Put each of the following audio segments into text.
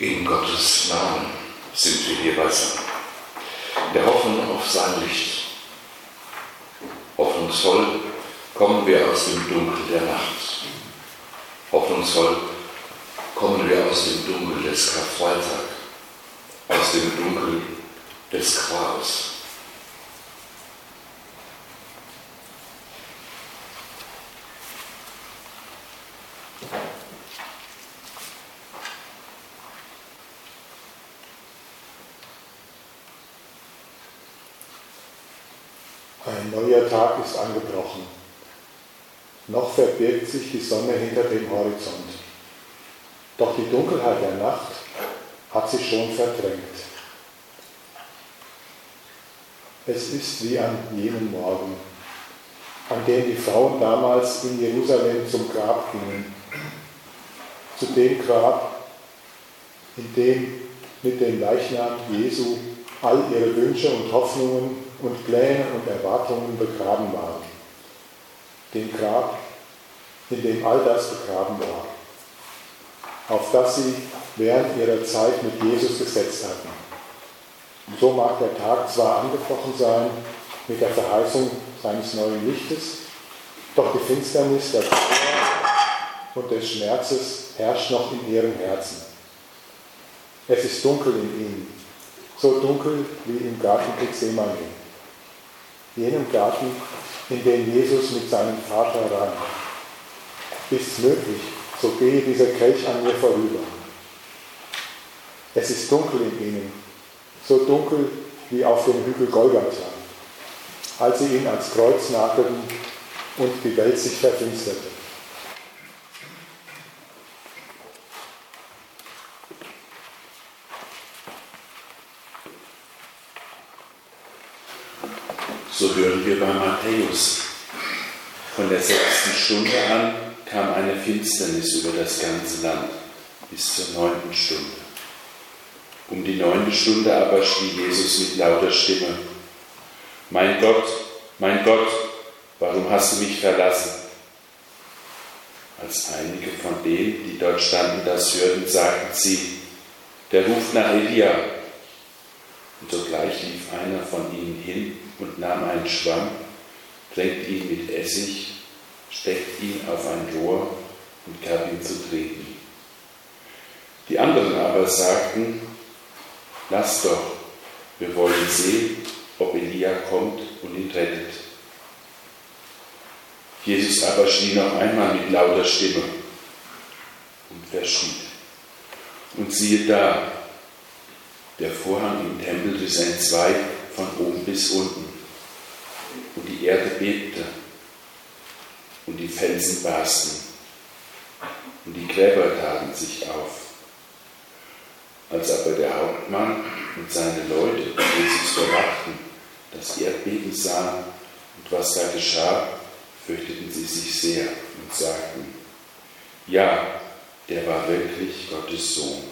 In Gottes Namen sind wir hier beisammen, in der Hoffnung auf sein Licht. Hoffnungsvoll kommen wir aus dem Dunkel der Nacht. Hoffnungsvoll kommen wir aus dem Dunkel des Karfreitag, aus dem Dunkel des Grabes. Ein neuer Tag ist angebrochen. Noch verbirgt sich die Sonne hinter dem Horizont. Doch die Dunkelheit der Nacht hat sie schon verdrängt. Es ist wie an jenem Morgen, an dem die Frauen damals in Jerusalem zum Grab gingen. Zu dem Grab, in dem mit dem Leichnam Jesu all ihre Wünsche und Hoffnungen und Pläne und Erwartungen begraben waren. Dem Grab, in dem all das begraben war, auf das sie während ihrer Zeit mit Jesus gesetzt hatten. So mag der Tag zwar angebrochen sein mit der Verheißung seines neuen Lichtes, doch die Finsternis der Trauer und des Schmerzes herrscht noch in ihren Herzen. Es ist dunkel in ihnen, so dunkel wie im Garten Gethsemane, jenem Garten, in den Jesus mit seinem Vater rang. Ist's möglich, so gehe dieser Kelch an mir vorüber. Es ist dunkel in ihnen, so dunkel wie auf dem Hügel Golgatha, als sie ihn ans Kreuz nagelten und die Welt sich verfinsterte. So hören wir bei Matthäus. Von der 6. Stunde an kam eine Finsternis über das ganze Land bis zur 9. Stunde. Um die 9. Stunde aber schrie Jesus mit lauter Stimme: Mein Gott, warum hast du mich verlassen? Als einige von denen, die dort standen, das hörten, sagten sie: Der ruft nach Elia. Und sogleich lief einer von ihnen hin und nahm einen Schwamm, tränkte ihn mit Essig, steckte ihn auf ein Rohr und gab ihm zu trinken. Die anderen aber sagten: Lass doch, wir wollen sehen, ob Elia kommt und ihn rettet. Jesus aber schrie noch einmal mit lauter Stimme und verschied. Und siehe da, der Vorhang im Tempel riss entzwei von oben bis unten, und die Erde bebte, und die Felsen barsten, und die Gräber taten sich auf. Als aber der Hauptmann und seine Leute Jesus verwachten, das Erdbeben sahen und was da geschah, fürchteten sie sich sehr und sagten: Ja, der war wirklich Gottes Sohn.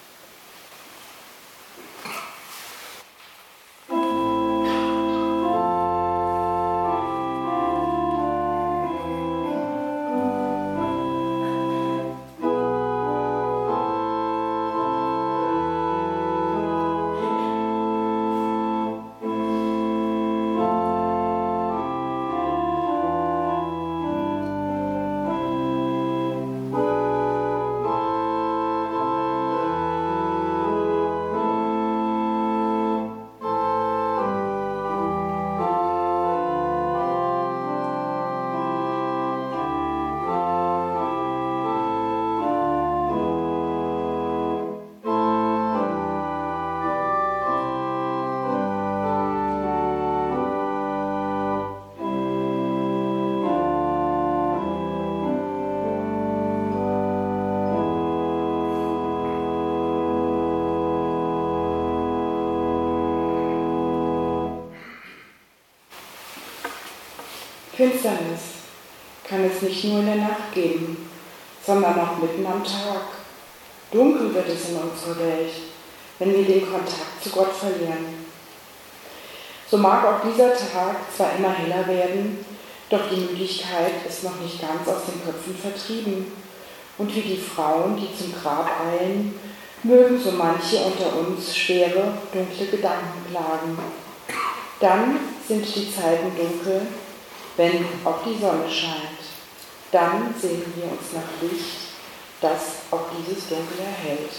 Finsternis kann es nicht nur in der Nacht geben, sondern auch mitten am Tag. Dunkel wird es in unserer Welt, wenn wir den Kontakt zu Gott verlieren. So mag auch dieser Tag zwar immer heller werden, doch die Müdigkeit ist noch nicht ganz aus den Köpfen vertrieben. Und wie die Frauen, die zum Grab eilen, Mögen so manche unter uns schwere, dunkle Gedanken plagen. Dann sind die Zeiten dunkel, wenn auch die Sonne scheint. Dann sehnen wir uns nach Licht, das auch dieses Dunkel erhält.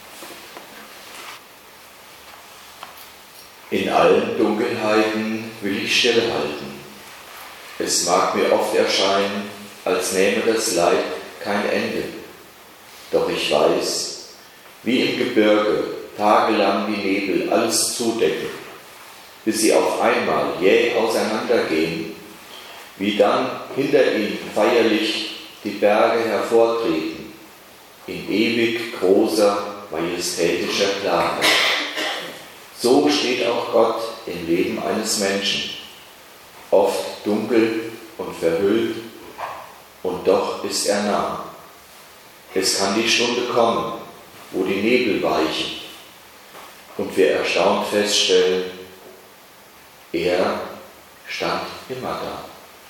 In allen Dunkelheiten will ich stillhalten. Es mag mir oft erscheinen, als nähme das Leid kein Ende. Doch ich weiß, wie im Gebirge tagelang die Nebel alles zudecken, bis sie auf einmal jäh auseinandergehen, wie dann hinter ihnen feierlich die Berge hervortreten, in ewig großer, majestätischer Klarheit. So steht auch Gott im Leben eines Menschen, oft dunkel und verhüllt, und doch ist er nah. Es kann die Stunde kommen, wo die Nebel weichen und wir erstaunt feststellen, er stand immer da.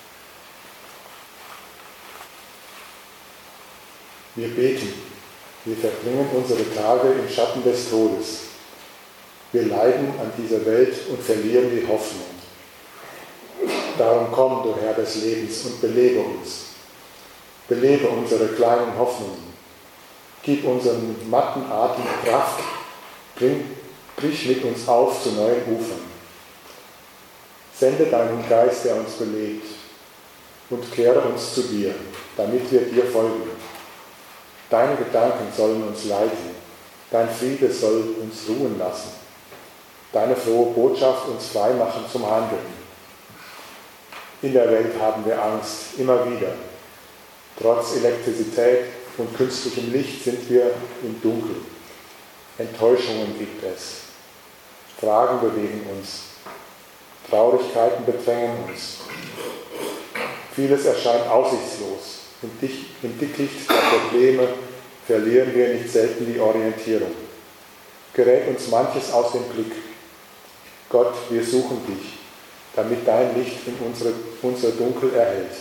Wir beten, wir verbringen unsere Tage im Schatten des Todes. Wir leiden an dieser Welt und verlieren die Hoffnung. Darum komm, du Herr des Lebens, und belebe uns. Belebe unsere kleinen Hoffnungen. Gib unseren matten Atem Kraft. Brich mit uns auf zu neuen Ufern. Sende deinen Geist, der uns belebt, und kehre uns zu dir, damit wir dir folgen. Deine Gedanken sollen uns leiten. Dein Friede soll uns ruhen lassen. Deine frohe Botschaft uns frei machen zum Handeln. In der Welt haben wir Angst, immer wieder. Trotz Elektrizität und künstlichem Licht sind wir im Dunkeln. Enttäuschungen gibt es. Fragen bewegen uns. Traurigkeiten bedrängen uns. Vieles erscheint aussichtslos. Im Dickicht der Probleme verlieren wir nicht selten die Orientierung. Gerät uns manches aus dem Blick. Gott, wir suchen dich, damit dein Licht in unser Dunkel erhellt.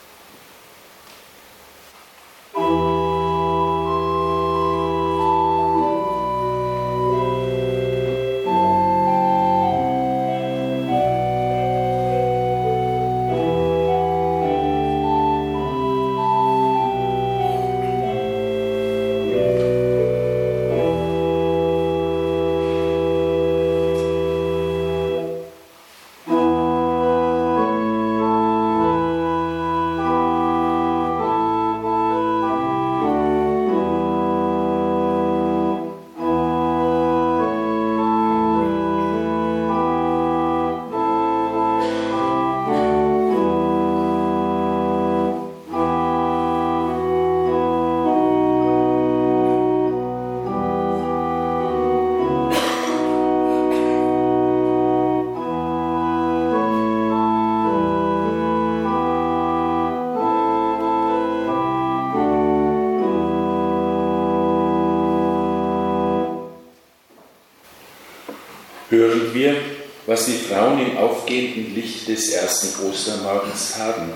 Hören wir, was die Frauen im aufgehenden Licht des ersten Ostermorgens taten.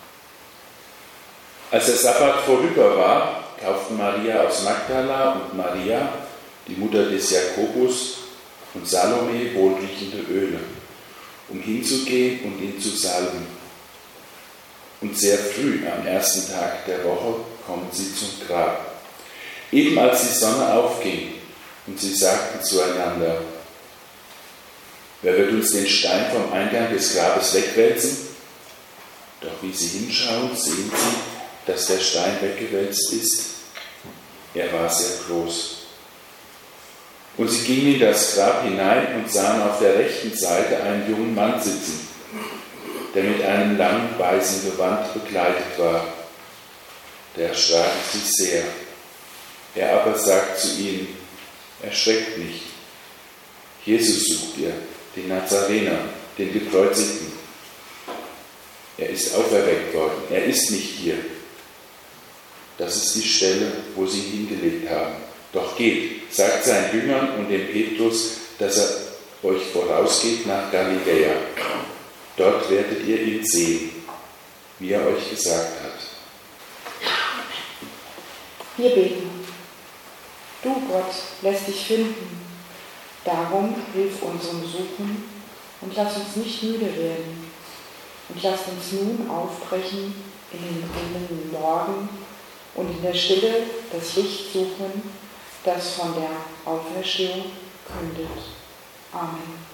Als der Sabbat vorüber war, kauften Maria aus Magdala und Maria, die Mutter des Jakobus, und Salome wohlriechende Öle, um hinzugehen und ihn zu salben. Und sehr früh am ersten Tag der Woche kommen sie zum Grab, eben als die Sonne aufging, und sie sagten zueinander: Wer wird uns den Stein vom Eingang des Grabes wegwälzen? Doch wie sie hinschauen, sehen sie, dass der Stein weggewälzt ist. Er war sehr groß. Und sie gingen in das Grab hinein und sahen auf der rechten Seite einen jungen Mann sitzen, der mit einem langen weißen Gewand bekleidet war. Da erschraken sie sehr. Er aber sagt zu ihnen: Erschreckt nicht. Jesus sucht ihr, den Nazarener, den Gekreuzigten. Er ist auferweckt worden. Er ist nicht hier. Das ist die Stelle, wo sie ihn hingelegt haben. Doch geht, sagt seinen Jüngern und dem Petrus, dass er euch vorausgeht nach Galiläa. Dort werdet ihr ihn sehen, wie er euch gesagt hat. Wir beten. Du, Gott, lässt dich finden. Darum hilf unserem Suchen und lass uns nicht müde werden. Und lass uns nun aufbrechen in den brennenden Morgen und in der Stille das Licht suchen, das von der Auferstehung kündet. Amen.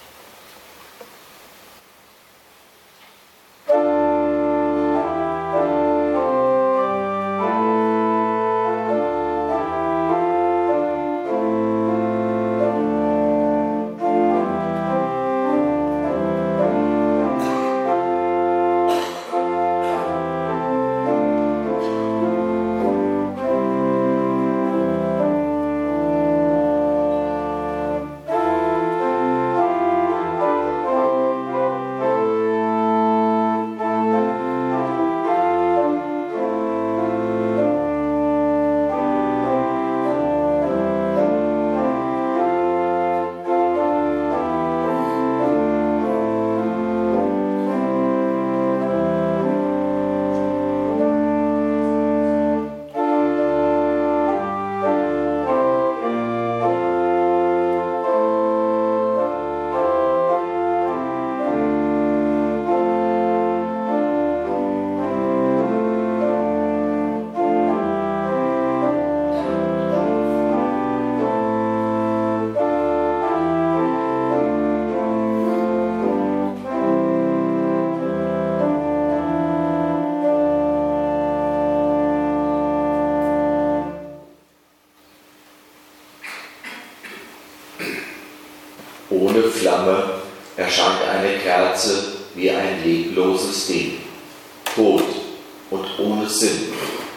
Ohne Flamme erscheint eine Kerze wie ein lebloses Ding, tot und ohne Sinn.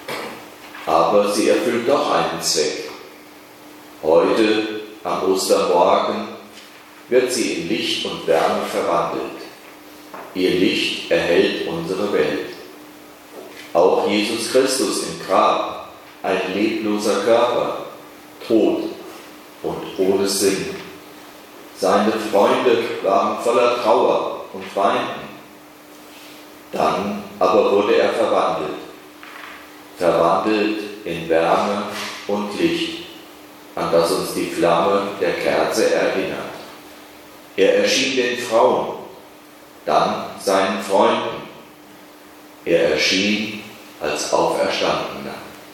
Aber sie erfüllt doch einen Zweck. Heute, am Ostermorgen, wird sie in Licht und Wärme verwandelt. Ihr Licht erhellt unsere Welt. Auch Jesus Christus im Grab, ein lebloser Körper, tot und ohne Sinn. Seine Freunde waren voller Trauer und weinten. Dann aber wurde er verwandelt in Wärme und Licht, an das uns die Flamme der Kerze erinnert. Er erschien den Frauen, dann seinen Freunden. Er erschien als Auferstandener.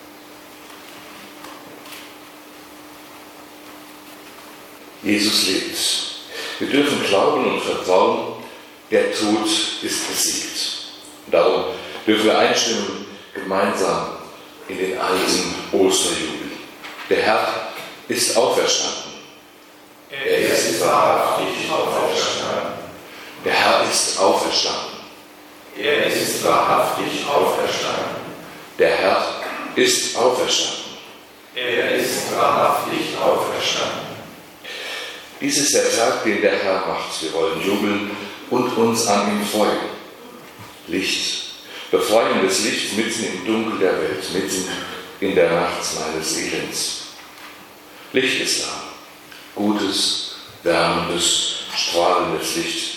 Jesus lebt. Wir dürfen glauben und vertrauen, der Tod ist besiegt. Und darum dürfen wir einstimmen gemeinsam in den alten Osterjubel. Der Herr ist auferstanden. Er ist wahrhaftig auferstanden. Der Herr ist auferstanden. Er ist wahrhaftig auferstanden. Der Herr ist auferstanden. Er ist wahrhaftig auferstanden. Dies ist der Tag, den der Herr macht. Wir wollen jubeln und uns an ihm freuen. Licht, befreiendes Licht mitten im Dunkel der Welt, mitten in der Nacht meines Elends. Licht ist da, gutes, wärmendes, strahlendes Licht.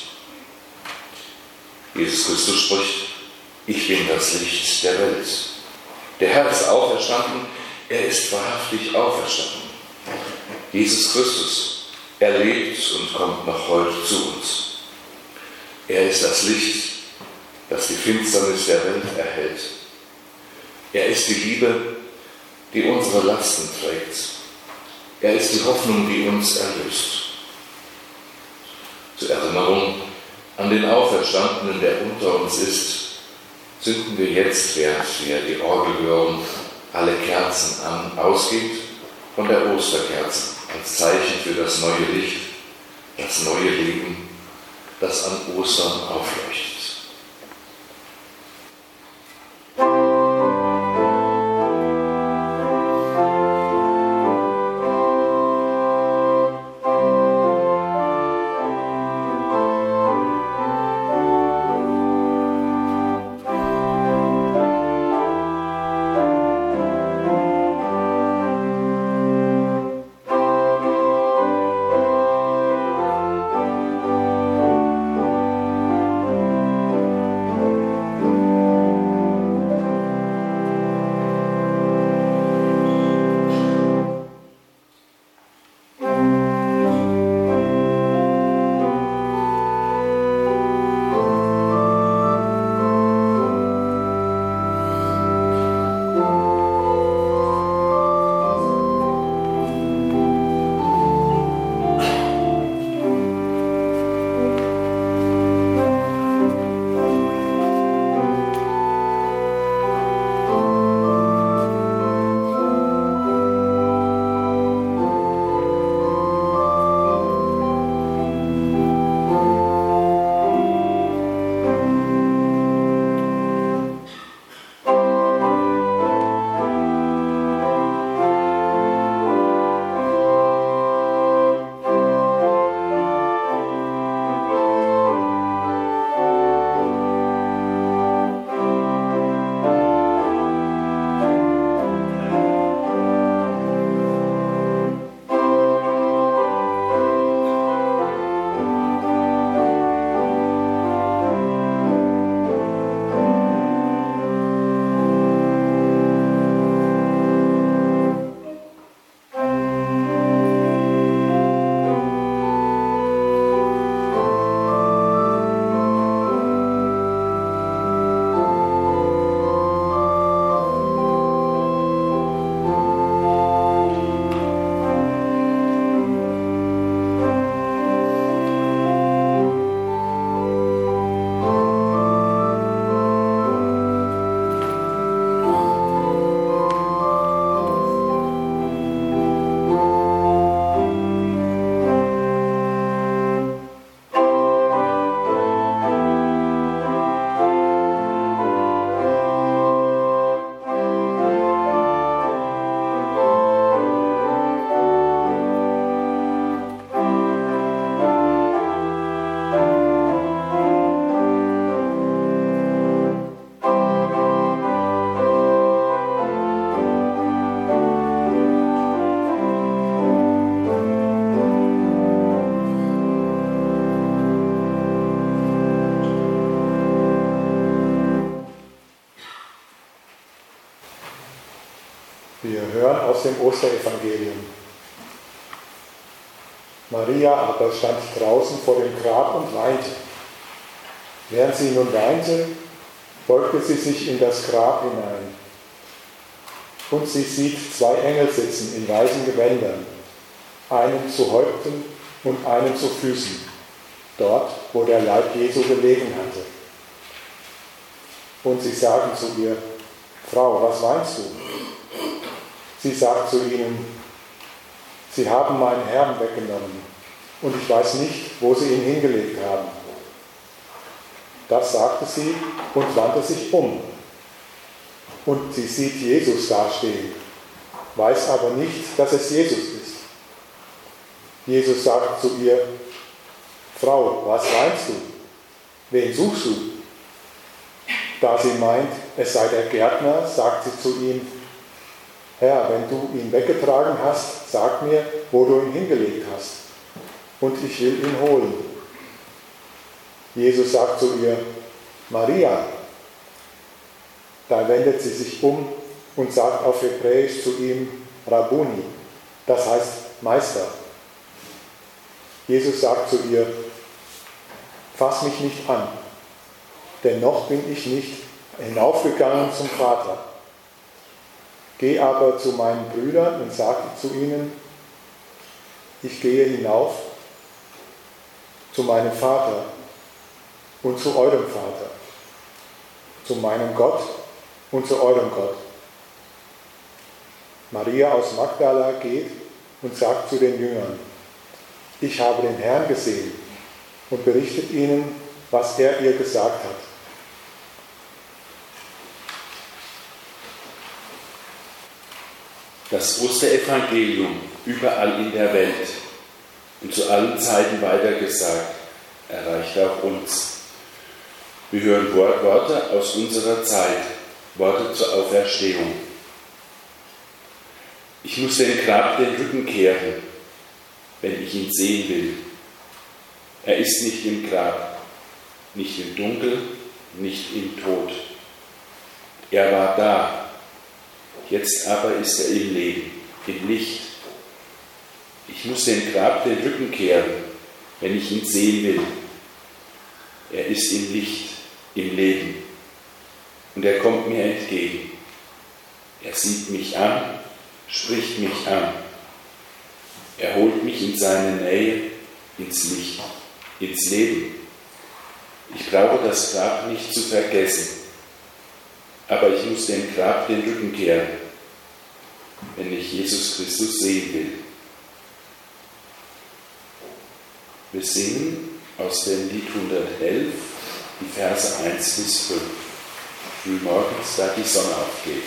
Jesus Christus spricht: Ich bin das Licht der Welt. Der Herr ist auferstanden, er ist wahrhaftig auferstanden. Jesus Christus, er lebt und kommt noch heute zu uns. Er ist das Licht, das die Finsternis der Welt erhellt. Er ist die Liebe, die unsere Lasten trägt. Er ist die Hoffnung, die uns erlöst. Zur Erinnerung an den Auferstandenen, der unter uns ist, zünden wir jetzt, während wir die Orgel hören, alle Kerzen an. Ausgeht von der Osterkerze als Zeichen für das neue Licht, das neue Leben, das an Ostern aufleuchtet. Wir hören aus dem Osterevangelium. Maria aber stand draußen vor dem Grab und weinte. Während sie nun weinte, beugte sie sich in das Grab hinein. Und sie sieht 2 Engel sitzen in weißen Gewändern, einen zu Häupten und einen zu Füßen, dort, wo der Leib Jesu gelegen hatte. Und sie sagen zu ihr: Frau, was weinst du? Sie sagt zu ihnen: Sie haben meinen Herrn weggenommen, und ich weiß nicht, wo sie ihn hingelegt haben. Das sagte sie und wandte sich um. Und sie sieht Jesus dastehen, weiß aber nicht, dass es Jesus ist. Jesus sagt zu ihr: Frau, was weinst du? Wen suchst du? Da sie meint, es sei der Gärtner, sagt sie zu ihm: Herr, wenn du ihn weggetragen hast, sag mir, wo du ihn hingelegt hast, und ich will ihn holen. Jesus sagt zu ihr: Maria. Da wendet sie sich um und sagt auf Hebräisch zu ihm: Rabbuni, das heißt Meister. Jesus sagt zu ihr: Fass mich nicht an, denn noch bin ich nicht hinaufgegangen zum Vater. Geh aber zu meinen Brüdern und sag zu ihnen: Ich gehe hinauf zu meinem Vater und zu eurem Vater, zu meinem Gott und zu eurem Gott. Maria aus Magdala geht und sagt zu den Jüngern: Ich habe den Herrn gesehen, und berichtet ihnen, was er ihr gesagt hat. Das Osterevangelium überall in der Welt und zu allen Zeiten weitergesagt, erreicht auch uns. Wir hören Worte aus unserer Zeit, Worte zur Auferstehung. Ich muss dem Grab den Rücken kehren, wenn ich ihn sehen will. Er ist nicht im Grab, nicht im Dunkel, nicht im Tod. Er war da, jetzt aber ist er im Leben, im Licht. Ich muss dem Grab den Rücken kehren, wenn ich ihn sehen will. Er ist im Licht, im Leben. Und er kommt mir entgegen. Er sieht mich an, spricht mich an. Er holt mich in seine Nähe, ins Licht, ins Leben. Ich brauche das Grab nicht zu vergessen, aber ich muss dem Grab den Rücken kehren, wenn ich Jesus Christus sehen will. Wir singen aus dem Lied 111 die Verse 1 bis 5, frühmorgens, da die Sonne aufgeht.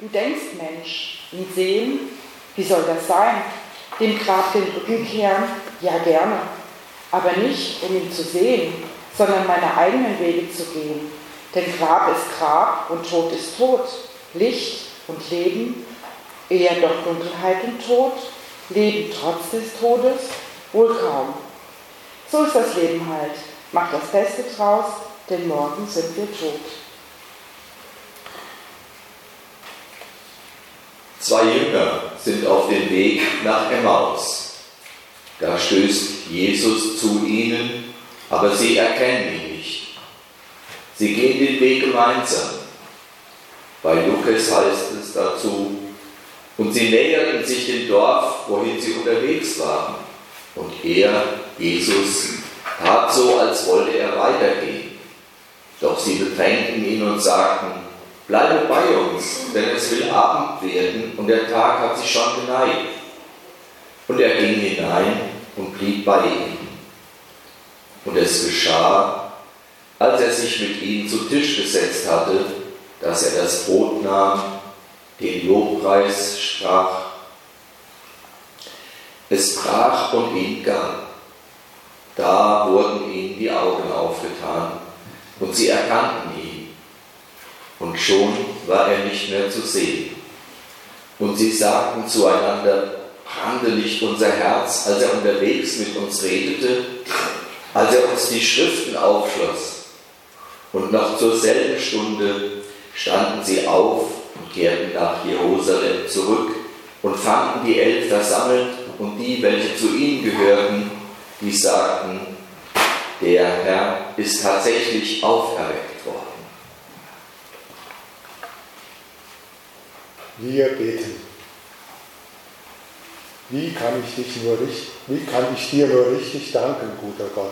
Du denkst, Mensch, ihn sehen? Wie soll das sein? Dem Grab den Rücken kehren? Ja, gerne. Aber nicht, um ihn zu sehen, sondern meine eigenen Wege zu gehen. Denn Grab ist Grab und Tod ist Tod. Licht und Leben, eher doch Dunkelheit und Tod. Leben trotz des Todes? Wohl kaum. So ist das Leben halt. Mach das Beste draus, denn morgen sind wir tot. 2 Jünger sind auf dem Weg nach Emmaus. Da stößt Jesus zu ihnen, aber sie erkennen ihn nicht. Sie gehen den Weg gemeinsam. Bei Lukas heißt es dazu, und sie näherten sich dem Dorf, wohin sie unterwegs waren. Und er, Jesus, tat so, als wollte er weitergehen. Doch sie bedrängten ihn und sagten, bleibe bei uns, denn es will Abend werden und der Tag hat sich schon geneigt. Und er ging hinein und blieb bei ihnen. Und es geschah, als er sich mit ihnen zu Tisch gesetzt hatte, dass er das Brot nahm, den Lobpreis sprach. Es brach und ihn gab. Da wurden ihnen die Augen aufgetan und sie erkannten ihn. Und schon war er nicht mehr zu sehen. Und sie sagten zueinander, brannte nicht unser Herz, als er unterwegs mit uns redete, als er uns die Schriften aufschloss. Und noch zur selben Stunde standen sie auf und kehrten nach Jerusalem zurück und fanden die 11 versammelt und die, welche zu ihnen gehörten, die sagten, der Herr ist tatsächlich auferweckt worden. Wir beten. Wie kann ich dir nur richtig danken, guter Gott?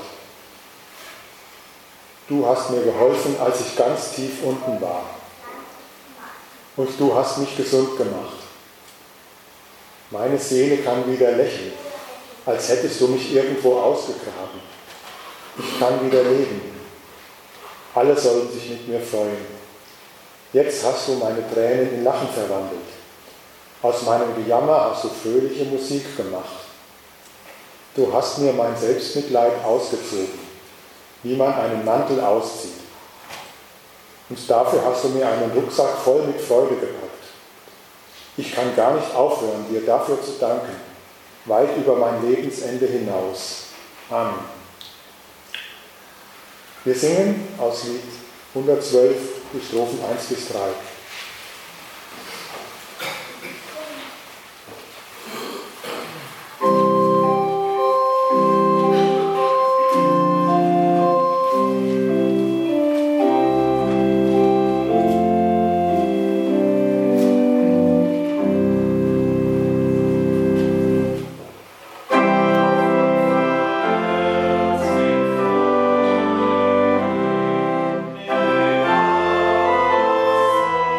Du hast mir geholfen, als ich ganz tief unten war. Und du hast mich gesund gemacht. Meine Seele kann wieder lächeln, als hättest du mich irgendwo ausgegraben. Ich kann wieder leben. Alle sollen sich mit mir freuen. Jetzt hast du meine Tränen in Lachen verwandelt. Aus meinem Gejammer hast du fröhliche Musik gemacht. Du hast mir mein Selbstmitleid ausgezogen, wie man einen Mantel auszieht. Und dafür hast du mir einen Rucksack voll mit Freude gepackt. Ich kann gar nicht aufhören, dir dafür zu danken, weit über mein Lebensende hinaus. Amen. Wir singen aus Lied 112 die Strophen 1 bis 3. Amen.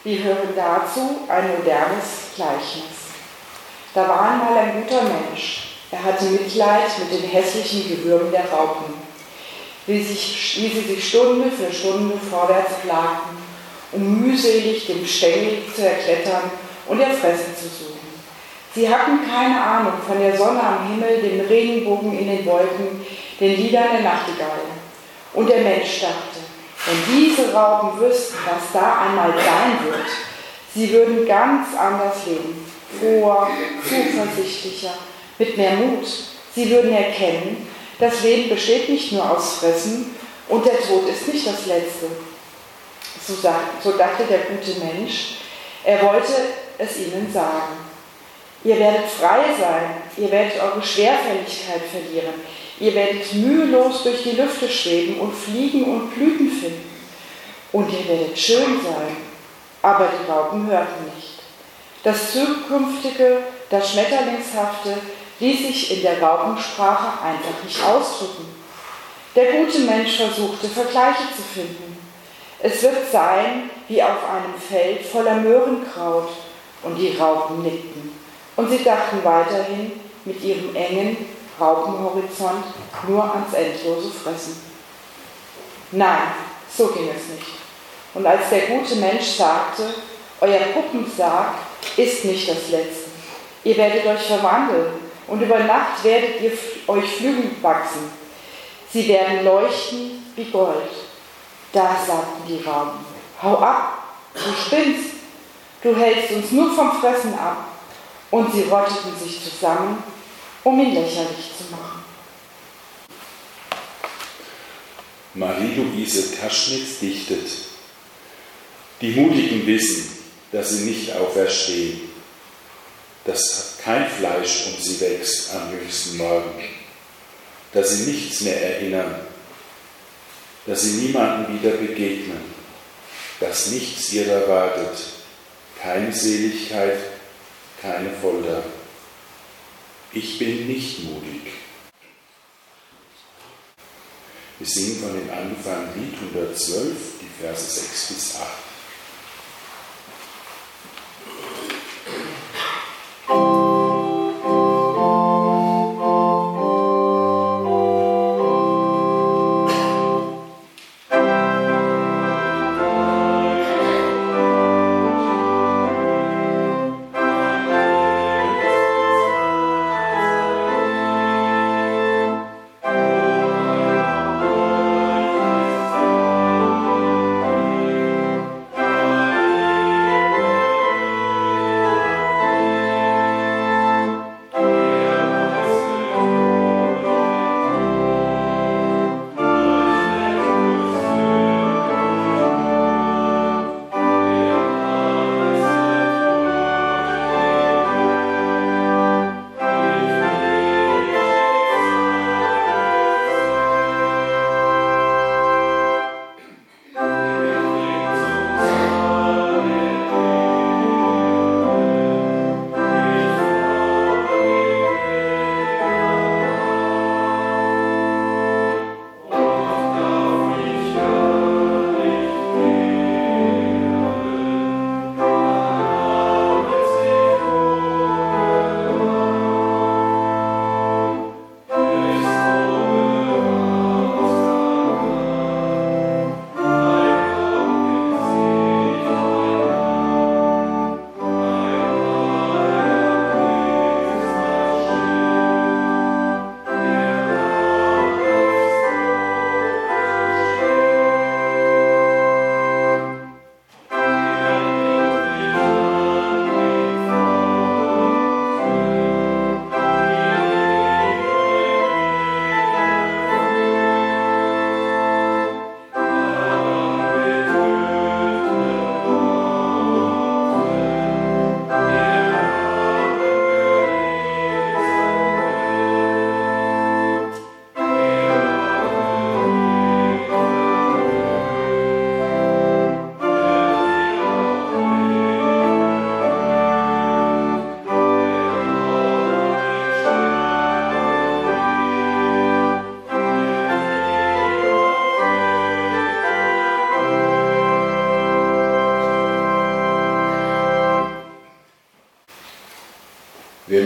Wir hören dazu ein modernes Gleichnis. Da war einmal ein guter Mensch. Er hatte Mitleid mit den hässlichen Gewürmen der Raupen, wie sie sich Stunde für Stunde vorwärts plagten, um mühselig den Stängel zu erklettern und ihr Fressen zu suchen. Sie hatten keine Ahnung von der Sonne am Himmel, dem Regenbogen in den Wolken, den Liedern der Nachtigall. Und der Mensch dachte, wenn diese Raupen wüssten, was da einmal sein wird, sie würden ganz anders leben, froher, zuversichtlicher, mit mehr Mut. Sie würden erkennen, das Leben besteht nicht nur aus Fressen und der Tod ist nicht das Letzte. So dachte der gute Mensch, er wollte es ihnen sagen. Ihr werdet frei sein, ihr werdet eure Schwerfälligkeit verlieren, ihr werdet mühelos durch die Lüfte schweben und fliegen und Blüten finden. Und ihr werdet schön sein, aber die Raupen hörten nicht. Das Zukünftige, das Schmetterlingshafte ließ sich in der Raupensprache einfach nicht ausdrücken. Der gute Mensch versuchte, Vergleiche zu finden. Es wird sein wie auf einem Feld voller Möhrenkraut, und die Raupen nickten. Und sie dachten weiterhin mit ihrem engen Raupenhorizont nur ans endlose Fressen. Nein, so ging es nicht. Und als der gute Mensch sagte, euer Puppensarg ist nicht das Letzte. Ihr werdet euch verwandeln und über Nacht werdet ihr euch Flügel wachsen. Sie werden leuchten wie Gold. Da sagten die Raupen, hau ab, du spinnst, du hältst uns nur vom Fressen ab. Und sie rotteten sich zusammen, um ihn lächerlich zu machen. Marie-Louise Kaschnitz dichtet: Die Mutigen wissen, dass sie nicht auferstehen, dass kein Fleisch um sie wächst am höchsten Morgen, dass sie nichts mehr erinnern, dass sie niemandem wieder begegnen, dass nichts ihr erwartet, keine Seligkeit, keine Folter. Ich bin nicht mutig. Wir singen von dem angefangenen Lied 112, die Verse 6 bis 8.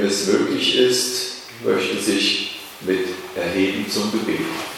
wenn es möglich ist, möchte sich mit erheben zum Gebet.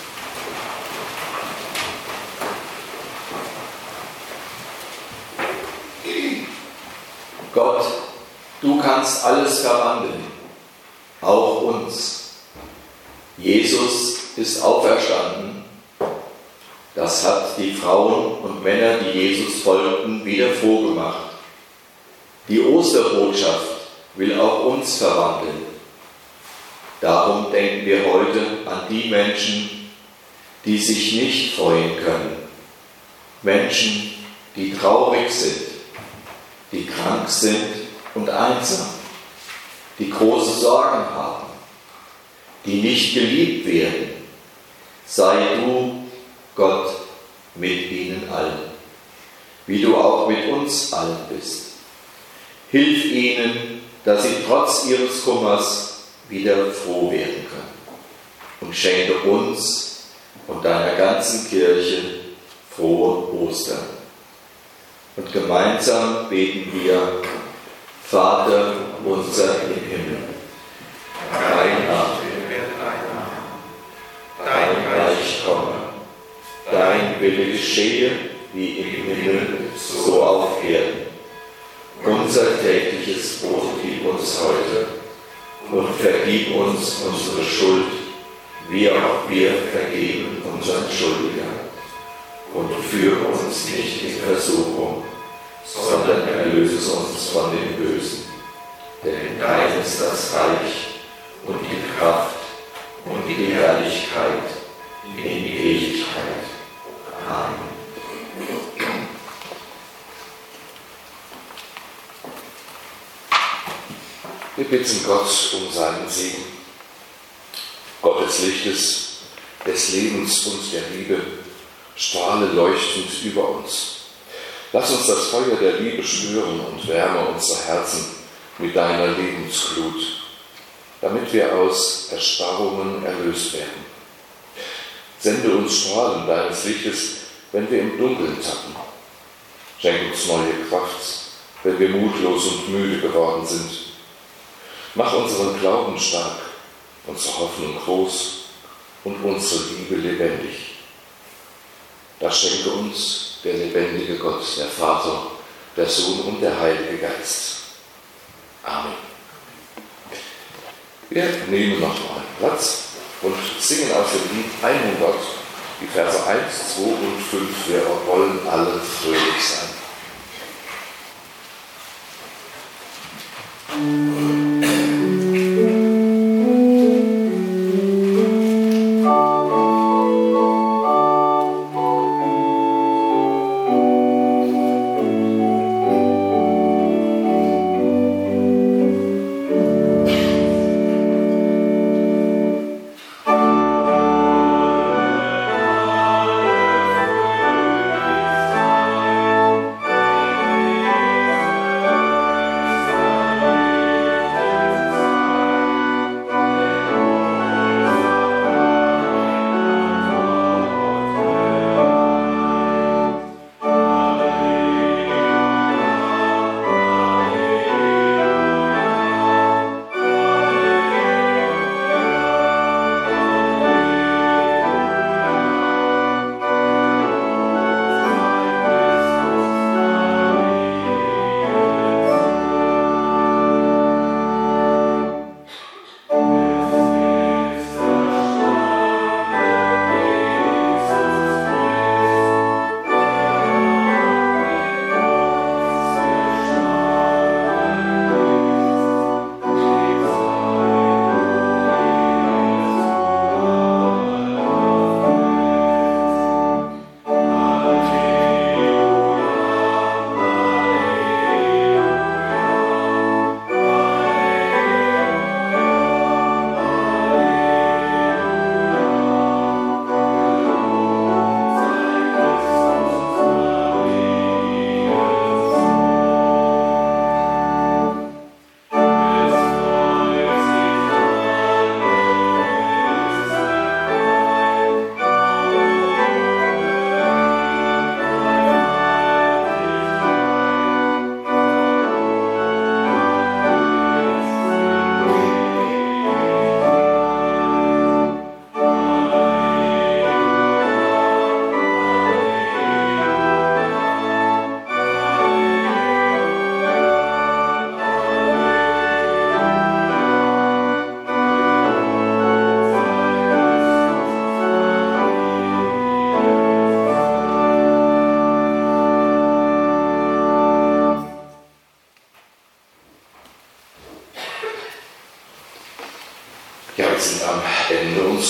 Gott, du kannst alles verwandeln, auch uns. Jesus ist auferstanden. Das hat die Frauen und Männer, die Jesus folgten, wieder vorgemacht. Die Osterbotschaft will auch uns verwandeln. Darum denken wir heute an die Menschen, die sich nicht freuen können. Menschen, die traurig sind, die krank sind und einsam, die große Sorgen haben, die nicht geliebt werden. Sei du, Gott, mit ihnen allen, wie du auch mit uns allen bist. Hilf ihnen, dass sie trotz ihres Kummers wieder froh werden können. Und schenke uns und deiner ganzen Kirche frohe Ostern. Und gemeinsam beten wir: Vater unser im Himmel, dein Name wird dein Reich komme, dein Wille geschehe, wie im Himmel, so auf Erden. Unser tägliches Brot gib uns heute und vergib uns unsere Schuld, wie auch wir vergeben unseren Schuldigern. Und führe uns nicht in Versuchung, sondern erlöse uns von dem Bösen. Denn dein ist das Reich und die Kraft und die Herrlichkeit in Ewigkeit. Amen. Wir bitten Gott um seinen Segen. Gott des Lichtes, des Lebens und der Liebe, strahle leuchtend über uns. Lass uns das Feuer der Liebe spüren und wärme unsere Herzen mit deiner Lebensglut, damit wir aus Erstarrungen erlöst werden. Sende uns Strahlen deines Lichtes, wenn wir im Dunkeln tappen. Schenk uns neue Kraft, wenn wir mutlos und müde geworden sind. Mach unseren Glauben stark, unsere Hoffnung groß und unsere Liebe lebendig. Das schenke uns der lebendige Gott, der Vater, der Sohn und der Heilige Geist. Amen. Wir nehmen noch mal Platz und singen aus dem Lied 100 die Verse 1, 2 und 5. Wir wollen alle fröhlich sein.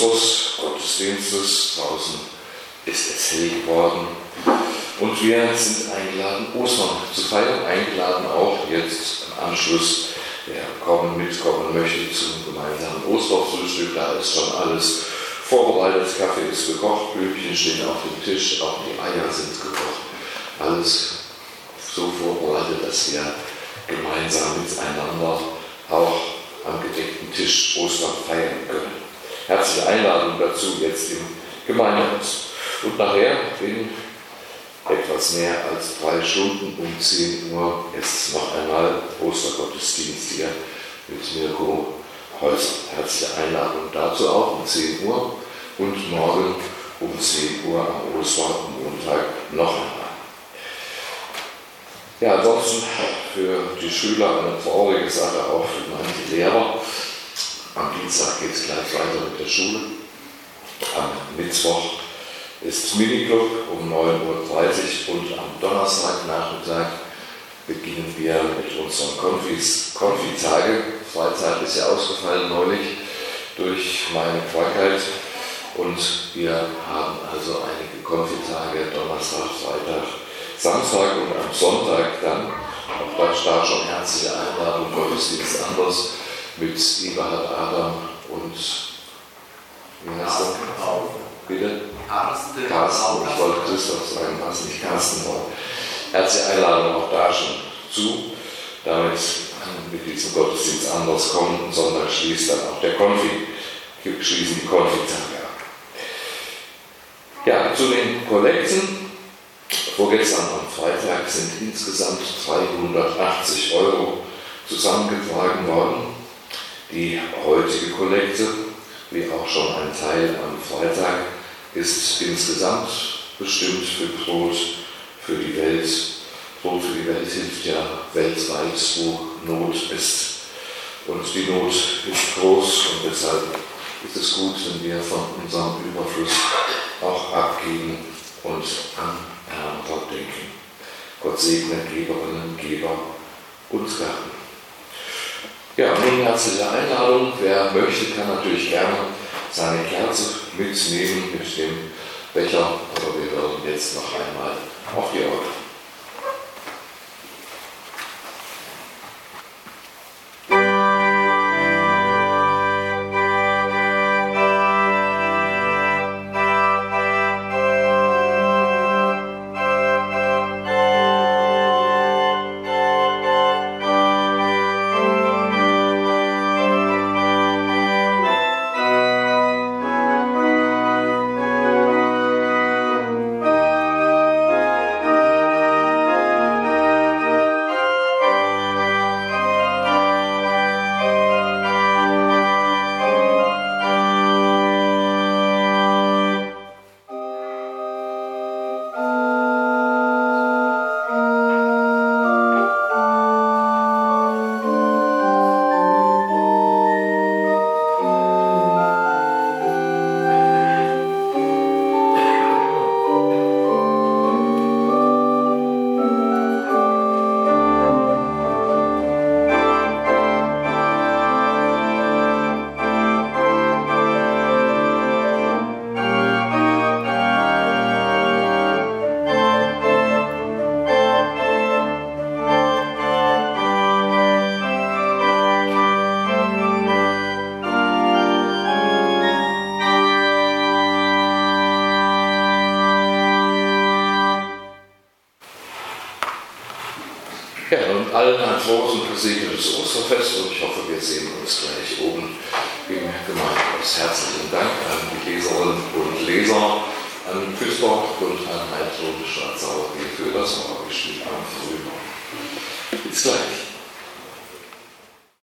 Gottesdienstes. Draußen ist es hell geworden. Und wir sind eingeladen, Ostern zu feiern. Eingeladen auch jetzt im Anschluss, wer mitkommen möchte zum gemeinsamen Osterfrühstück. Da ist schon alles vorbereitet. Kaffee ist gekocht, Blümchen stehen auf dem Tisch, auch die Eier sind gekocht. Alles so vorbereitet, dass wir gemeinsam miteinander auch am gedeckten Tisch Ostern feiern können. Herzliche Einladung dazu jetzt im Gemeindehaus. Und nachher in etwas mehr als 3 Stunden um 10 Uhr ist noch einmal Ostergottesdienst hier mit Mirko Häuser. Herzliche Einladung dazu auch um 10 Uhr und morgen um 10 Uhr am Ostermontag noch einmal. Ja, ansonsten für die Schüler eine traurige Sache, auch für manche Lehrer. Am Dienstag geht es gleich weiter mit der Schule. Am Mittwoch ist Miniclub um 9:30 Uhr und am Donnerstagnachmittag beginnen wir mit unseren Konfitage. Freizeit ist ja ausgefallen neulich durch meine Krankheit und wir haben also einige Konfitage Donnerstag, Freitag, Samstag und am Sonntag dann, auch da steht schon herzliche Einladung, Gottesdienst anders mit Eberhard Adam und wie heißt er? Bitte? Carsten, ich wollte Christoph sagen, was nicht Carsten war. Herzliche Einladung auch da schon zu, damit mit diesem Gottesdienst anders kommen und Sonntag schließt dann auch schließen die Konfitage ab. Ja, zu den Kollekten. Vorgestern am Freitag sind insgesamt 380 € zusammengetragen worden. Die heutige Kollekte, wie auch schon ein Teil am Freitag, ist insgesamt bestimmt für Brot für die Welt. Brot für die Welt hilft ja weltweit, wo Not ist. Und die Not ist groß und deshalb ist es gut, wenn wir von unserem Überfluss auch abgeben und an Herrn Gott denken. Gott segne Geberinnen, Geber und Gaben. Ja, nun herzliche Einladung. Wer möchte, kann natürlich gerne seine Kerze mitnehmen mit dem Becher, aber wir hören jetzt noch einmal auf die Orgel. Allen ein frohes und gesegnetes Osterfest und ich hoffe, wir sehen uns gleich oben im Gemeindehaus. Herzlichen Dank an die Leserinnen und Leser, an Küsbock und an Heidrun Schwarzauer für das Orgelspiel am Frühmorgen. Bis gleich.